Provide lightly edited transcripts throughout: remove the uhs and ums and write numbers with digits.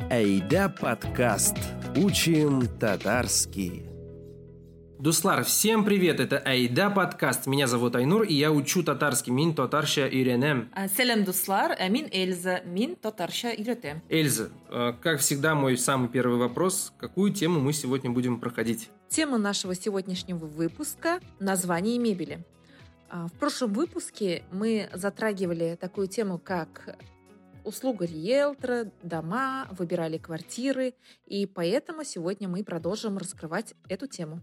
Айда подкаст. Учим татарский. Дуслар, всем привет, это Айда подкаст. Меня зовут Айнур, и я учу татарский. Мин татарша үйренем. Селем дуслар, мин Эльза, мин татарша үйретем. Эльза, как всегда, мой самый первый вопрос. Какую тему мы сегодня будем проходить? Тема нашего сегодняшнего выпуска – название мебели. В прошлом выпуске мы затрагивали такую тему, как услуга риэлтора, дома, выбирали квартиры, и поэтому сегодня мы продолжим раскрывать эту тему.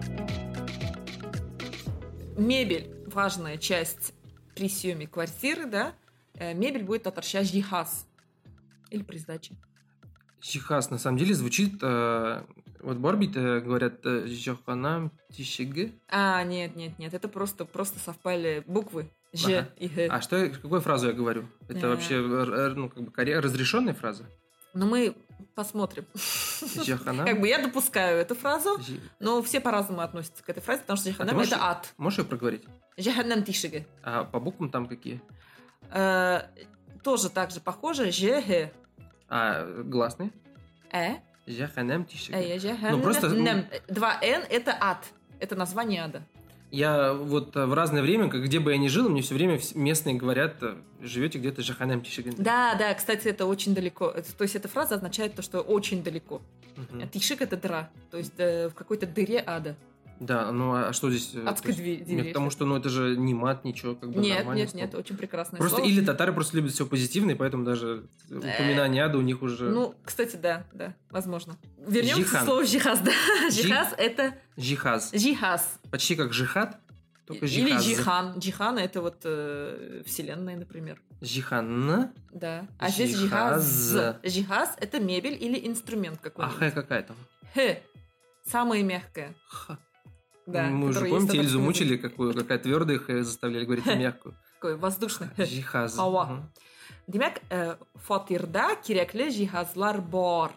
Мебель – важная часть при съеме квартиры, да? Мебель будет татарша жихаз или при сдаче. Жихаз на самом деле звучит, вот Барбит говорят жоханам тишиги. Нет, это просто совпали буквы Ж и Г. А какую фразу я говорю? Это вообще разрешенная фраза? Ну, мы посмотрим. Жоханам? Я допускаю эту фразу, но все по-разному относятся к этой фразе, потому что жоханам это ад. Можешь ее проговорить? Жоханам тишиги. А по буквам там какие? Тоже так же похоже. Ж, Г. А гласные? Жоханам тишиги. Ну, просто... Два Н – это ад. Это название ада. Я вот в разное время, где бы я ни жил, мне все время местные говорят, живете где-то жоханам тишиги. Да, кстати, это очень далеко. То есть эта фраза означает то, что очень далеко. Тишик – это дыра, то есть в какой-то дыре ада. Да, ну а что здесь? Адской двери. Потому что это же не мат, ничего, нормально. Нет, очень прекрасное просто слово. Или татары просто любят все позитивное, поэтому даже упоминание ада у них уже... Ну, кстати, да, возможно. Вернемся к слову жихаз, да. Жихаз – это... Жихаз. Почти как жихад, только жихаз. Или жихан. Жихан – это вот вселенная, например. Жихан? Да. А здесь жихаз. Жихаз – это мебель или инструмент какой-нибудь. А х какая там? Х. Самая мягкая. Х. Да, мы уже, помните, Эльзу мучили, какая твердая х заставляли говорить мягкую. Какой воздушный. Жихаз. Ауа. Демек, фатирда кирякле жихазлар бар.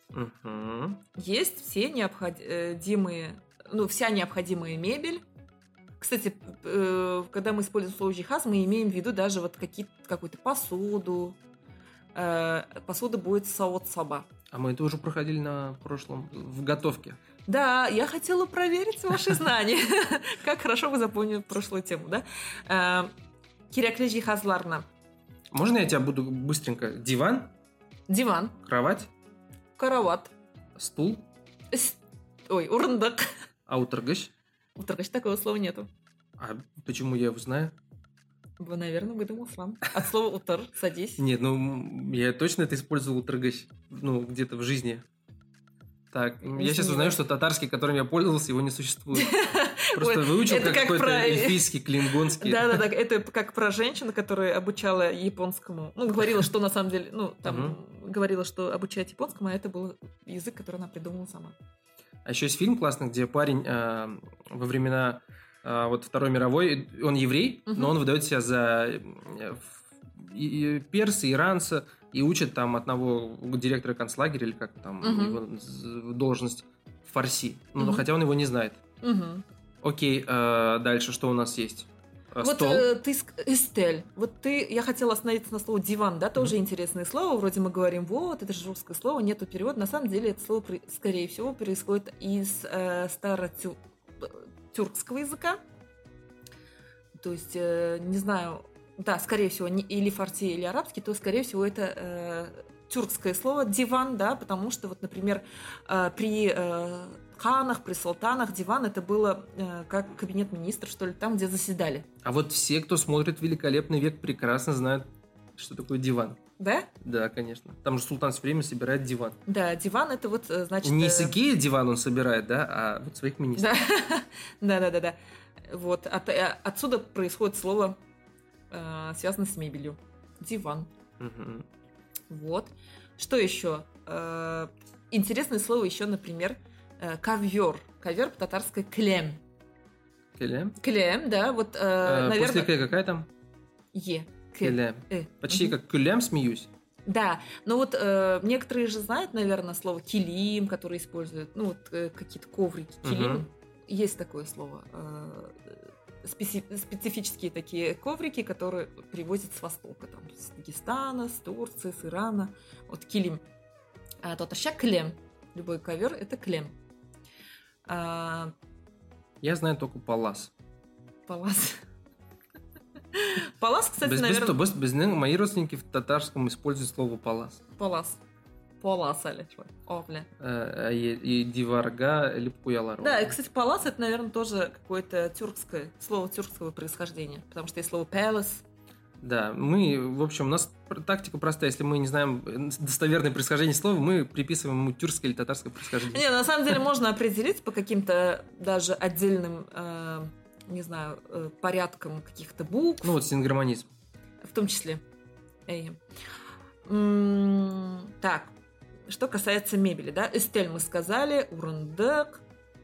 Есть вся необходимая мебель. Кстати, когда мы используем слово жихаз, мы имеем в виду даже вот какую-то посуду. Посуда будет саот саба. А мы это уже проходили на прошлом в готовке. Да, я хотела проверить ваши знания. Как хорошо вы запомнили прошлую тему, да? Кирякле жихазларна. Можно я тебя буду быстренько? Диван? Диван. Кровать? Карават. Стул? Урындык. А утыргыч? Утыргыч такого слова нету. А почему я его знаю? Вы, наверное, выдумал сам. От слова утыр, садись. Нет, я точно это использовал утыргыч. Где-то в жизни. Так, я сейчас узнаю, что татарский, которым я пользовался, его не существует. Просто выучил как какой-то эльфийский, клингонский. Да, это как про женщину, которая обучала японскому. Говорила, что на самом деле, говорила, что обучает японскому, а это был язык, который она придумала сама. А еще есть фильм классный, где парень во времена Второй мировой, он еврей, но он выдает себя за перса, иранца, и учит там одного директора концлагеря, или как там его должность, фарси. Но хотя он его не знает. Окей, дальше что у нас есть? Стол. Эстель. Я хотела остановиться на слове диван, да, тоже интересное слово. Вроде мы говорим, это же русское слово, нету перевода. На самом деле это слово, скорее всего, происходит из старотюркского языка. То есть, не знаю, да, скорее всего, или фарси, или арабский, то, скорее всего, это тюркское слово диван, да, потому что, например, при ханах, при султанах диван это было как кабинет министров, что ли, там, где заседали. А вот все, кто смотрит «Великолепный век», прекрасно знают, что такое диван. Да? Да, конечно. Там же султан все время собирает диван. Да, диван это значит... Не с Икеи диван он собирает, да, а своих министров. Да. Отсюда происходит слово, связанное с мебелью. Диван. Что еще? Интересное слово еще, например, ковер. Ковер по-татарски клем. Клем? Клем, да. Наверное... После К какая там? Е. Клем. Почти как кулем смеюсь. Да, но некоторые же знают, наверное, слово килим, которое используют, какие-то коврики. Килим. Есть такое слово. Специфические такие коврики, которые привозят с Востока, там, с Дагестана, с Турции, с Ирана. Килим. Татарша клем. Любой ковер это клем. Я знаю только палас. Палас. Палас, кстати, наверное... Мои родственники в татарском используют слово палас. Палас. Палас, али. И диварга липкуялар. Да, и, кстати, палас это, наверное, тоже какое-то слово тюркского происхождения. Потому что есть слово palace. Да, в общем, у нас тактика простая. Если мы не знаем достоверное происхождение слова, мы приписываем ему тюркское или татарское происхождение. Не, на самом деле можно определить по каким-то даже отдельным, не знаю, порядкам каких-то букв. Ну вот сингармонизм. В том числе. Так, что касается мебели, да, эстель мы сказали, урындык.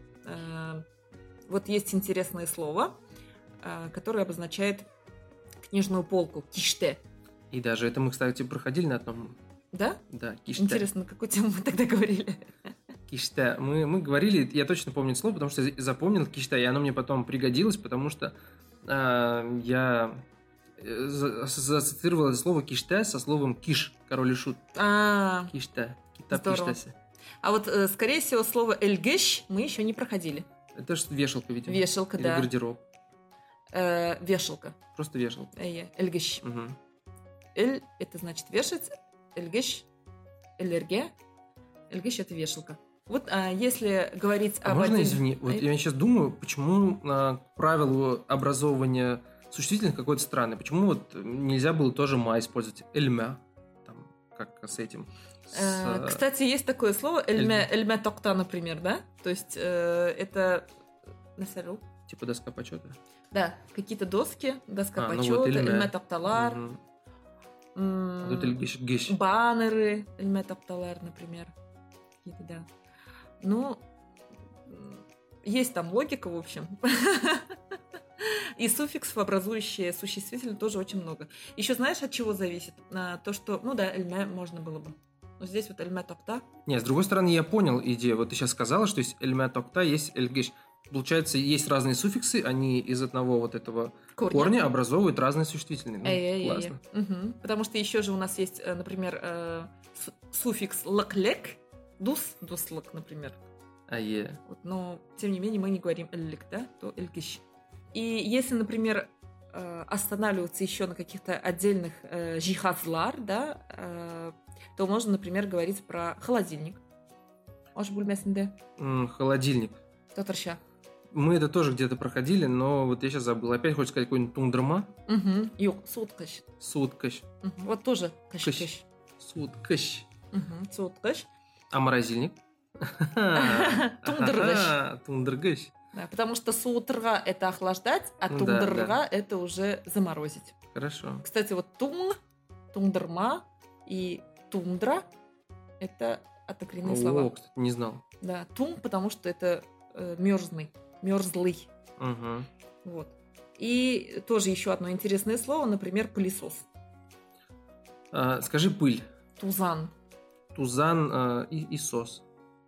Вот есть интересное слово, которое обозначает книжную полку, киште. И даже это мы, кстати, проходили на одном. Да? Да, киште. Интересно, на какую тему мы тогда говорили? Киште. Мы говорили, я точно помню это слово, потому что запомнил киште, и оно мне потом пригодилось, потому что я ассоциировал это слово киште со словом киш, король и шут. Киште. Китап киштесе. А вот, скорее всего, слово эльгеш мы еще не проходили. Это же вешалка, видимо. Вешалка, да. Или гардероб. Вешалка. Просто вешалка. Эльгеш. Угу. Эль – это значит вешать. Эльгеш – элерге. Эльгеш – это вешалка. Вот если говорить об... Можно, извини, вот я сейчас думаю, почему правило образования существительных какое-то странное. Почему вот нельзя было тоже ма использовать? Эльмя. Там, как с этим. Кстати, есть такое слово эльмя токта, например, да? То есть это... Типа доска почета? Да, какие-то доски, доска почета, вот эльмя токталар. Тут эльгеш. Баннеры, эльмя токталар, например. Какие-то, да. Ну, есть там логика, в общем. И суффиксов, образующие существительные, тоже очень много. Еще знаешь, от чего зависит? То, что, ну да, эльмя можно было бы. Но здесь вот эльмя токта. Не, с другой стороны, я понял идею. Вот ты сейчас сказала, что есть эльмя токта, есть эльгеш. Получается, есть разные суффиксы, они из одного вот этого корня образовывают разные существительные. Классно. Угу. Потому что еще же у нас есть, например, суффикс лак-лек, дус-лак, например. Вот, но, тем не менее, мы не говорим эльлик, да, то эльгиш. И если, например, останавливаться еще на каких-то отдельных жихазлар, да, то можно, например, говорить про холодильник. Холодильник. Татарша. Мы это тоже где-то проходили, но вот я сейчас забыл. Опять хочешь сказать какой-нибудь тундерма? Юг, суткаш. Суткаш. Вот тоже каш-каш. Суткаш. Суткаш. А морозильник? Тундергаш. Тундергаш. Да, потому что сутрга – это охлаждать, а тундерга – это уже заморозить. Хорошо. Кстати, вот тундерма и тундра – это однокоренные слова. О, кстати, не знал. Да, тун, потому что это мерзлый. Угу. Вот. И тоже еще одно интересное слово, например, пылесос. Скажи пыль. Тузан. Тузан и сос.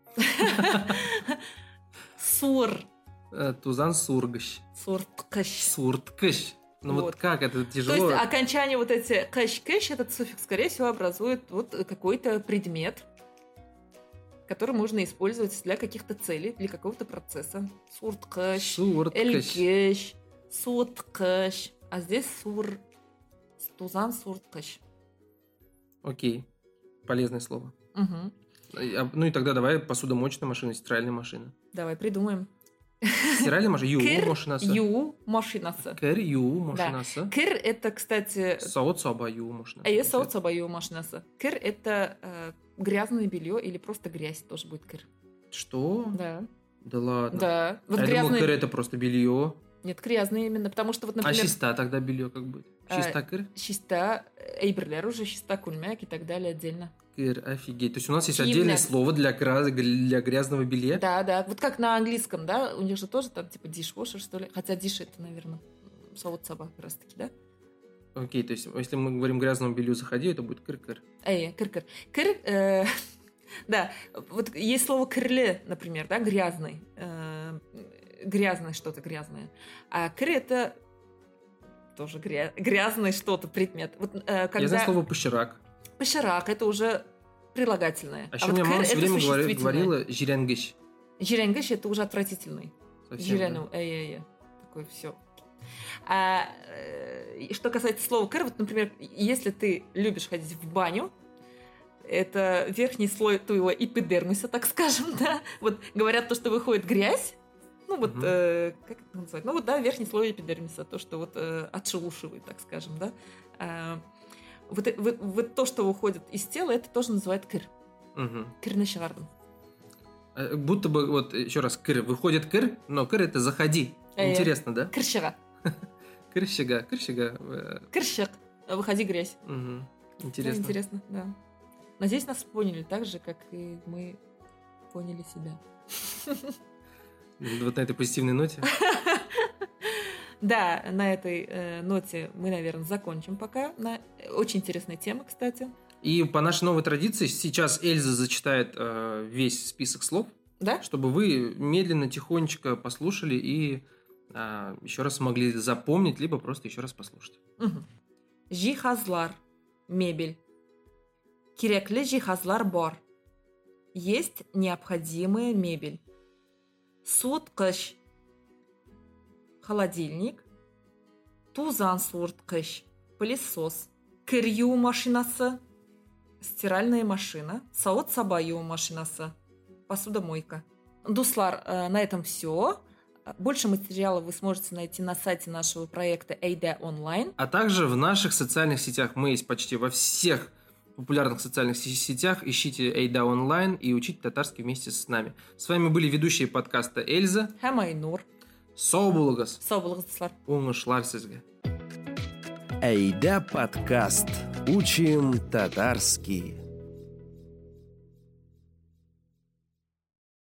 Сур. Тузан сургаш. Сурткаш. Ну вот как это тяжело. То есть окончание вот эти кэш-кэш, этот суффикс, скорее всего, образует вот какой-то предмет, который можно использовать для каких-то целей, для какого-то процесса. Сурткаш, элькеш, суткаш. А здесь тузан сурткаш. Окей. Полезное слово. Угу. Ну и тогда давай посудомоечная машина, стиральная машина. Давай придумаем. Стиральная машина. Ю машинасы. Кэр ю машинасы. Кэр это, кстати... Соотсоба ю машинасы. Соотсоба ю машинасы. Кэр это грязное белье или просто грязь тоже будет кэр. Что? Да. Да ладно. Да. Вот я думал, кэр это просто белье. Нет, грязное именно, потому что вот, например... А чиста тогда белье как будет? Чиста кэр? Чиста, эйберлер уже, чиста кульмяк и так далее отдельно. Кэр, офигеть. То есть у нас есть отдельное слово для грязного белья? Да. Вот как на английском, да? У них же тоже там типа dishwasher, что ли? Хотя dish это, наверное, соотсоба как раз таки, да? Окей, то есть если мы говорим грязному белью заходи, это будет кыр-кыр. Кыр-кыр. Кыр, да, вот есть слово кырле, например, да, грязный. Грязное что-то, грязное. А кыр это тоже грязное что-то, предмет. Вот, когда... Я знаю слово поширак. Поширак, это уже прилагательное. А еще мне мама все время говорила «жиренгиш». «Жиренгиш» — это уже отвратительный. Совсем, да. Такой все. Что касается слова «кыр», вот, например, если ты любишь ходить в баню, это верхний слой твоего эпидермиса, так скажем, да. Вот говорят то, что выходит грязь, как это называется? Верхний слой эпидермиса, то, что отшелушивает, так скажем, да. Вот то, что выходит из тела, это тоже называют кыр. Кырны шығардым. Будто бы, вот еще раз, кыр. Выходит кыр, но кыр это заходи. Интересно, да? Кыршыға. Кыршыға. Кыршық. Выходи грязь. Интересно. Интересно, да. Надеюсь, нас поняли так же, как и мы поняли себя. Вот на этой позитивной ноте. Да, на этой ноте мы, наверное, закончим пока. Очень интересная тема, кстати. И по нашей новой традиции сейчас Эльза зачитает весь список слов, да? Чтобы вы медленно, тихонечко послушали и еще раз смогли запомнить, либо просто еще раз послушать. Жихазлар. Мебель. Кереклі жихазлар бар. Есть необходимая мебель. Суытқыш. Холодильник. Тузан суыртқыш. Пылесос. Кір юу машинасы. Стиральная машина. Сауыт саба юу машинасы. Посудомойка. Дуслар, на этом все. Больше материалов вы сможете найти на сайте нашего проекта Эйда онлайн. А также в наших социальных сетях. Мы есть почти во всех популярных социальных сетях. Ищите Эйда онлайн и учите татарский вместе с нами. С вами были ведущие подкаста Эльза. Һәм Айнур. Сау болыңыз. Сау болыңыз, дуслар. Оңышлар сізге. Эйда подкаст. Учим татарский.